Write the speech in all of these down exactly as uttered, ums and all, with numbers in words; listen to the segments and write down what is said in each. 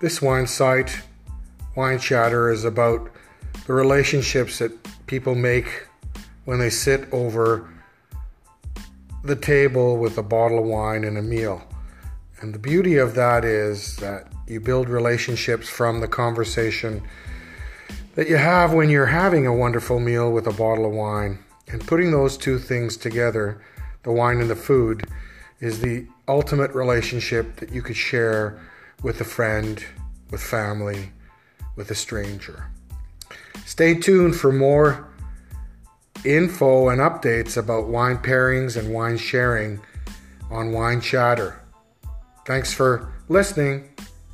This wine site, Wine Chatter, is about the relationships that people make when they sit over the table with a bottle of wine and a meal. And the beauty of that is that you build relationships from the conversation that you have when you're having a wonderful meal with a bottle of wine. And putting those two things together, the wine and the food, is the ultimate relationship that you could share with a friend, with family, with a stranger. Stay tuned for more info and updates about wine pairings and wine sharing on Wine Chatter. Thanks for listening.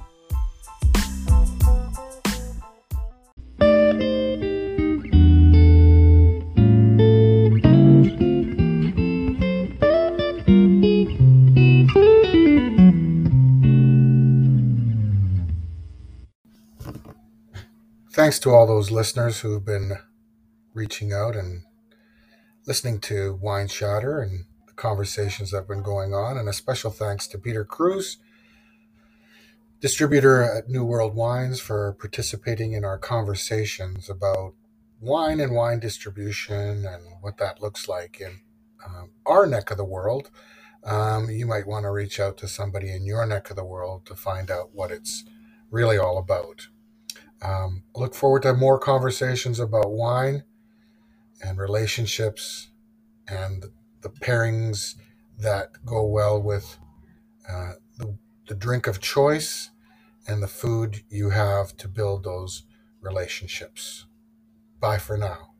Thanks to all those listeners who've been reaching out and listening to Wine Chatter and the conversations that have been going on. And a special thanks to Peter Cruz, distributor at New World Wines, for participating in our conversations about wine and wine distribution and what that looks like in um, our neck of the world. Um, you might want to reach out to somebody in your neck of the world to find out what it's really all about. Um, I look forward to more conversations about wine and relationships and the pairings that go well with uh, the, the drink of choice and the food you have to build those relationships. Bye for now.